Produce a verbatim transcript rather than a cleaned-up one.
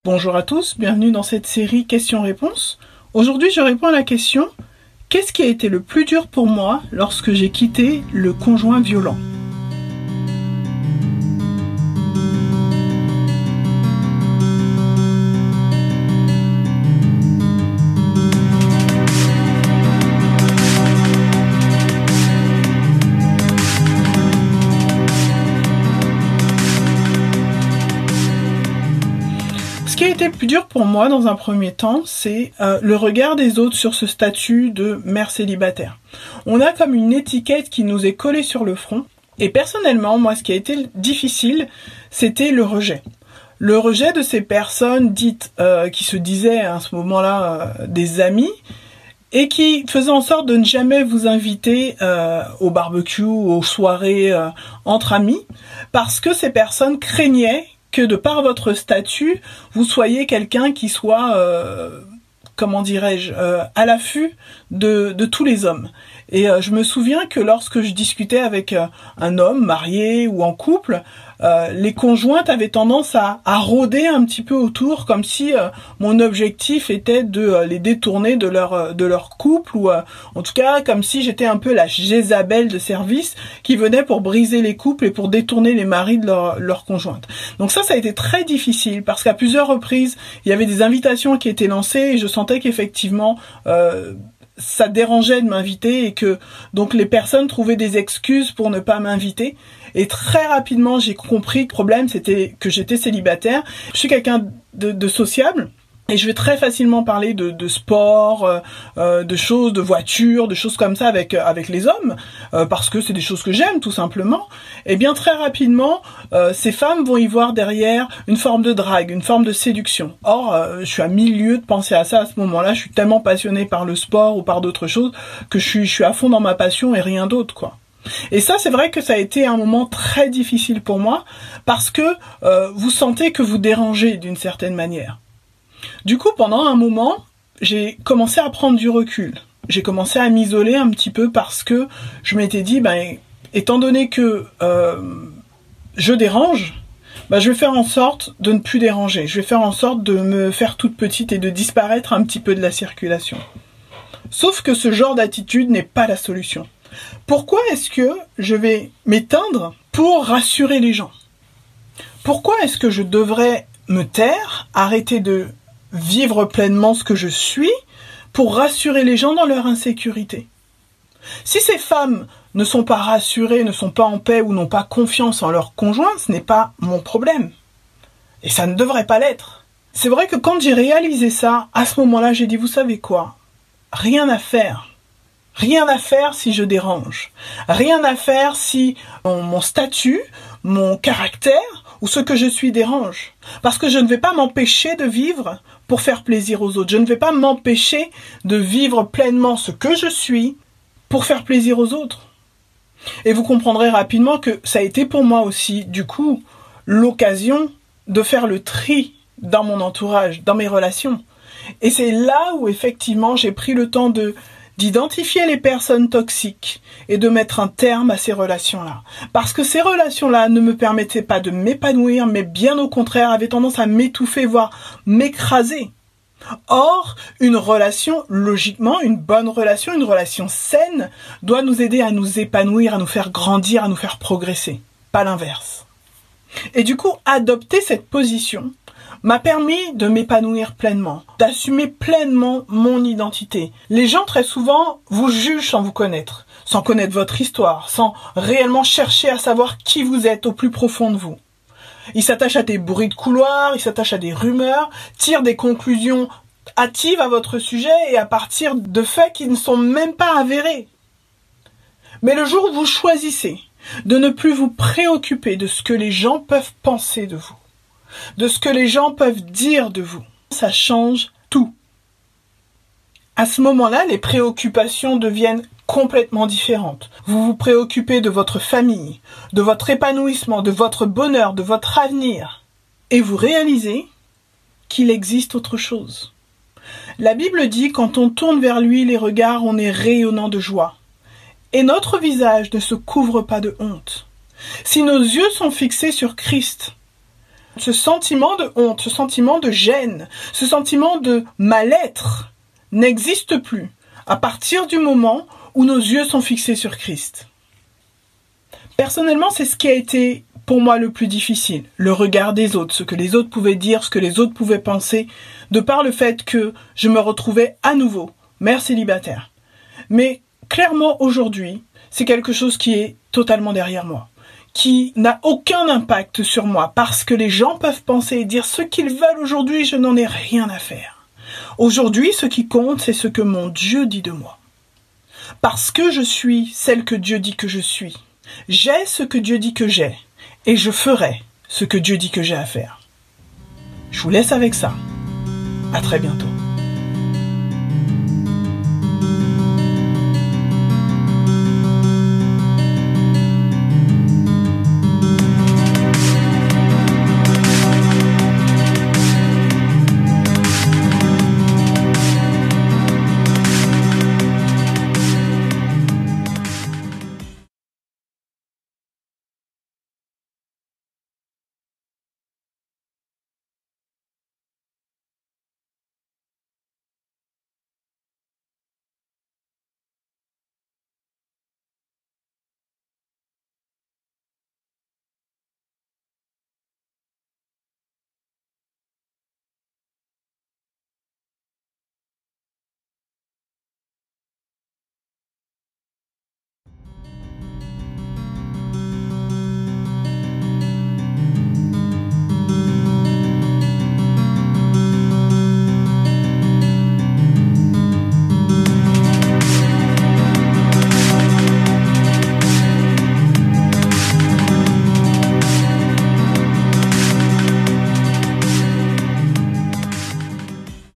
Bonjour à tous, bienvenue dans cette série questions-réponses. Aujourd'hui, je réponds à la question « Qu'est-ce qui a été le plus dur pour moi lorsque j'ai quitté le conjoint violent ?» Ce qui a été le plus dur pour moi dans un premier temps, c'est euh, le regard des autres sur ce statut de mère célibataire. On a comme une étiquette qui nous est collée sur le front. Et personnellement, moi, ce qui a été difficile, c'était le rejet. Le rejet de ces personnes dites, euh, qui se disaient à ce moment-là euh, des amis, et qui faisaient en sorte de ne jamais vous inviter euh, au barbecue, aux soirées euh, entre amis, parce que ces personnes craignaient que de par votre statut, vous soyez quelqu'un qui soit, euh, comment dirais-je, euh, à l'affût de, de tous les hommes. Et euh, je me souviens que lorsque je discutais avec euh, un homme marié ou en couple, euh, les conjointes avaient tendance à, à rôder un petit peu autour, comme si euh, mon objectif était de euh, les détourner de leur de leur couple, ou euh, en tout cas comme si j'étais un peu la Jézabel de service qui venait pour briser les couples et pour détourner les maris de leur, leur conjointe. Donc ça, ça a été très difficile parce qu'à plusieurs reprises, il y avait des invitations qui étaient lancées et je sentais qu'effectivement euh, ça dérangeait de m'inviter et que donc les personnes trouvaient des excuses pour ne pas m'inviter. Et très rapidement, j'ai compris que le problème, c'était que j'étais célibataire. Je suis quelqu'un de, de sociable. Et je vais très facilement parler de, de sport, euh, euh, de choses, de voitures, de choses comme ça avec euh, avec les hommes, euh, parce que c'est des choses que j'aime tout simplement. Et bien très rapidement, euh, ces femmes vont y voir derrière une forme de drague, une forme de séduction. Or, euh, je suis à mille lieues de penser à ça à ce moment-là. Je suis tellement passionnée par le sport ou par d'autres choses que je suis je suis à fond dans ma passion et rien d'autre, quoi. Et ça, c'est vrai que ça a été un moment très difficile pour moi parce que euh, vous sentez que vous dérangez d'une certaine manière. Du coup, pendant un moment, j'ai commencé à prendre du recul. J'ai commencé à m'isoler un petit peu parce que je m'étais dit, ben, étant donné que euh, je dérange, ben, je vais faire en sorte de ne plus déranger. Je vais faire en sorte de me faire toute petite et de disparaître un petit peu de la circulation. Sauf que ce genre d'attitude n'est pas la solution. Pourquoi est-ce que je vais m'éteindre pour rassurer les gens? Pourquoi est-ce que je devrais me taire, arrêter de vivre pleinement ce que je suis pour rassurer les gens dans leur insécurité? Si ces femmes ne sont pas rassurées, ne sont pas en paix ou n'ont pas confiance en leur conjoint, ce n'est pas mon problème. Et ça ne devrait pas l'être. C'est vrai que quand j'ai réalisé ça, à ce moment-là, j'ai dit, vous savez quoi? Rien à faire. Rien à faire si je dérange. Rien à faire si mon, mon statut, mon caractère ou ce que je suis dérange. Parce que je ne vais pas m'empêcher de vivre pour faire plaisir aux autres. Je ne vais pas m'empêcher de vivre pleinement ce que je suis pour faire plaisir aux autres. Et vous comprendrez rapidement que ça a été pour moi aussi, du coup, l'occasion de faire le tri dans mon entourage, dans mes relations. Et c'est là où effectivement j'ai pris le temps de d'identifier les personnes toxiques et de mettre un terme à ces relations-là. Parce que ces relations-là ne me permettaient pas de m'épanouir, mais bien au contraire, avaient tendance à m'étouffer, voire m'écraser. Or, une relation, logiquement, une bonne relation, une relation saine, doit nous aider à nous épanouir, à nous faire grandir, à nous faire progresser. Pas l'inverse. Et du coup, adopter cette position m'a permis de m'épanouir pleinement, d'assumer pleinement mon identité. Les gens, très souvent, vous jugent sans vous connaître, sans connaître votre histoire, sans réellement chercher à savoir qui vous êtes au plus profond de vous. Ils s'attachent à des bruits de couloir, ils s'attachent à des rumeurs, tirent des conclusions hâtives à votre sujet et à partir de faits qui ne sont même pas avérés. Mais le jour où vous choisissez de ne plus vous préoccuper de ce que les gens peuvent penser de vous, de ce que les gens peuvent dire de vous, ça change tout. À ce moment-là, les préoccupations deviennent complètement différentes. Vous vous préoccupez de votre famille, de votre épanouissement, de votre bonheur, de votre avenir. Et vous réalisez qu'il existe autre chose. La Bible dit, quand on tourne vers lui les regards, on est rayonnant de joie. Et notre visage ne se couvre pas de honte. Si nos yeux sont fixés sur Christ, Ce sentiment de honte, ce sentiment de gêne, ce sentiment de mal-être n'existe plus à partir du moment où nos yeux sont fixés sur Christ. Personnellement, c'est ce qui a été pour moi le plus difficile, le regard des autres, ce que les autres pouvaient dire, ce que les autres pouvaient penser, de par le fait que je me retrouvais à nouveau mère célibataire. Mais clairement aujourd'hui, c'est quelque chose qui est totalement derrière moi, qui n'a aucun impact sur moi, parce que les gens peuvent penser et dire ce qu'ils veulent aujourd'hui, je n'en ai rien à faire. Aujourd'hui, ce qui compte, c'est ce que mon Dieu dit de moi. Parce que je suis celle que Dieu dit que je suis. J'ai ce que Dieu dit que j'ai, et je ferai ce que Dieu dit que j'ai à faire. Je vous laisse avec ça. À très bientôt.